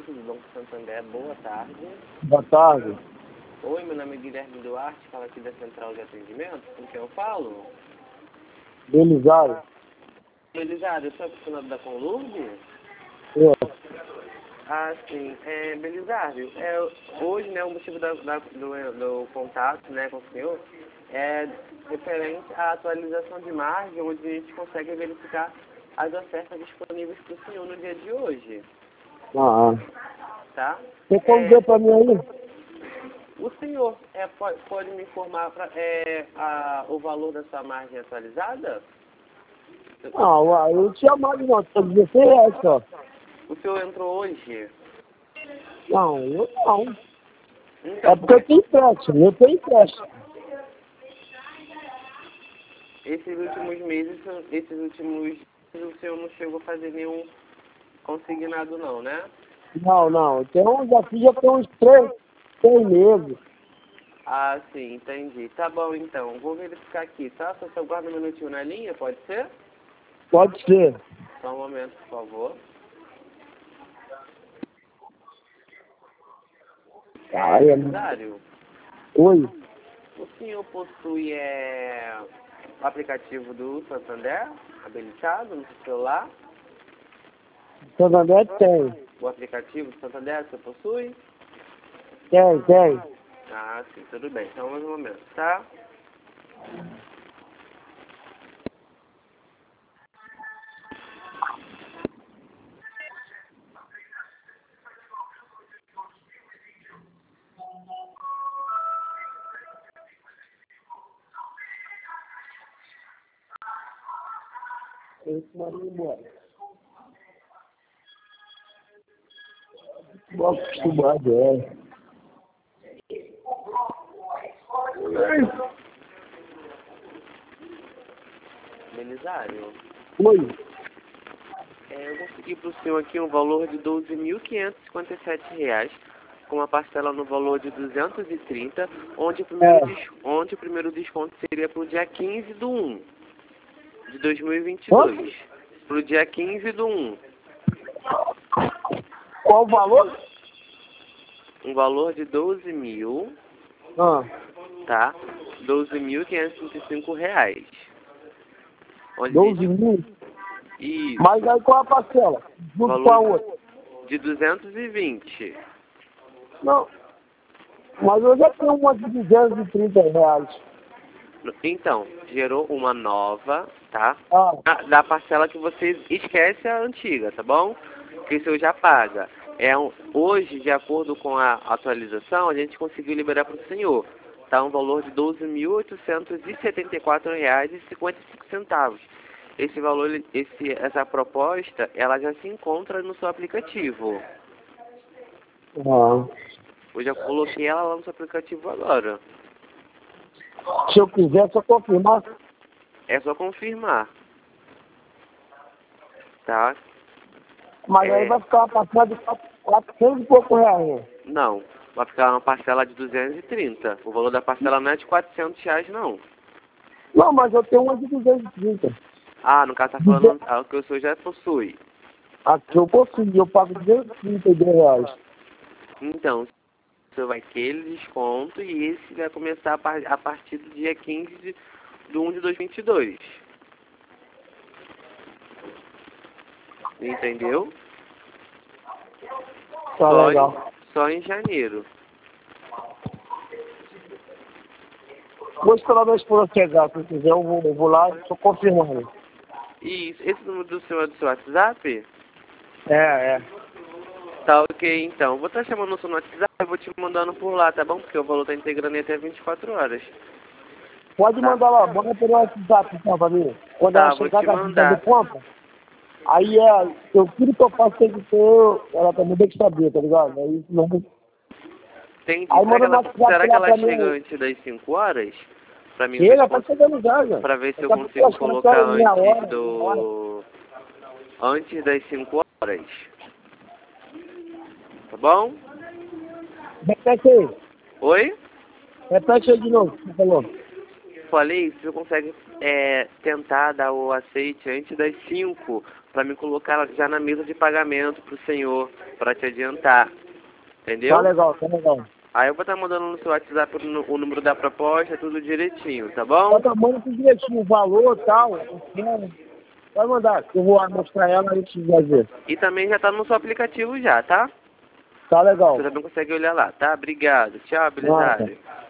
atendimento do Banco Santander. Boa tarde. Boa tarde. Oi, meu nome é Guilherme Duarte, falo aqui da Central de Atendimento. Com quem eu falo? Belisário. Belisário, eu sou funcionário da Conlurb? Eu. Ah, sim. Belisário, hoje, né, o motivo do contato, né, com o senhor é referente à atualização de margem, onde a gente consegue verificar as ofertas disponíveis para o senhor no dia de hoje, tá? Tem como ver pra mim aí? O senhor pode me informar o valor da sua margem atualizada? Não, eu não tinha mais não, tinha 16 reais só. O senhor entrou hoje? Não, eu não. Então, É porque eu tenho empréstimo, esses últimos meses, o senhor não chegou a fazer nenhum consignado não, né? Não. Então, já tem uns 3 meses. Ah, sim, entendi. Tá bom, então. Vou verificar aqui, tá? Só guarda um minutinho na linha, pode ser? Pode ser. Só um momento, por favor. Belisário, Oi. o senhor possui o aplicativo do Santander habilitado no seu celular? Santander tem. O aplicativo do Santander você possui? Tem. Ah, sim, tudo bem. Então, mais um momento, tá? Esse marido embora. Boa acostumado, Belisário, Oi. eu consegui para o senhor aqui um valor de R$ 12.557, com uma parcela no valor de 230, onde o primeiro desconto seria para o dia 15/1 de 2022. Para o dia 15/1. Qual o valor? Um valor de 12.000, tá? R$ 12.535. Onde 12 mil? isso, Mas aí qual a parcela? Junto com a valor outra? de 220. Não. Mas eu já tenho uma de 230 reais. Então, gerou uma nova, tá? Ah, Da parcela que você esquece a antiga, tá bom? Que o senhor já paga. Hoje, de acordo com a atualização, a gente conseguiu liberar para o senhor. Tá um valor de R$ 12.874,55. Esse valor, essa proposta, ela já se encontra no seu aplicativo. Eu já coloquei ela lá no seu aplicativo agora. se eu quiser, só confirmar. É só confirmar. Tá? Mas aí vai ficar uma parcela de 400 e pouco reais. Né? Não, vai ficar uma parcela de 230. O valor da parcela não é de R$ 400, não. Não, mas eu tenho uma de 230. Ah, no caso tá falando que o senhor já possui. Aqui eu consegui, eu pago 232 reais. Então, o senhor vai ter ele desconto e esse vai começar a partir do dia 15/1 de 2022. Entendeu? Tá legal. Só em janeiro. Vou esperar minha esposa chegar, se quiser eu vou lá e estou confirmando. Isso, esse número do senhor é do seu WhatsApp? É. Tá ok, então. Vou estar chamando o seu no WhatsApp e vou te mandando por lá, tá bom? Porque o valor tá integrando em até 24 horas. Pode mandar lá, manda pelo WhatsApp então pra mim. Quando Tá, ela vou chegar te com a ficha de mandar. compra, aí tudo que eu faço tem que ter, ela também tem que saber, tá ligado? Aí não. Entendi. Aí manda no WhatsApp Será que lá ela pra chega mim. antes das 5 horas? Pra mim E ver ela se, tá chegando já. pra ver se eu Daqui a pouco ela consigo chega colocar só meia hora, antes uma hora. antes das 5 horas. Tá bom? Repete aí. Oi? Repete aí de novo, você falou. falei, se você consegue tentar dar o aceite antes das 5, para me colocar já na mesa de pagamento pro senhor, para te adiantar. Entendeu? Tá legal, tá legal. Aí eu vou estar mandando no seu WhatsApp o número da proposta, tudo direitinho, tá bom? Tá mandando tudo direitinho, o valor e tal. Vai mandar, que eu vou mostrar ela e te dizer. E também já tá no seu aplicativo já, tá? Tá legal. Você também consegue olhar lá, tá? Obrigado. Tchau, Belisário.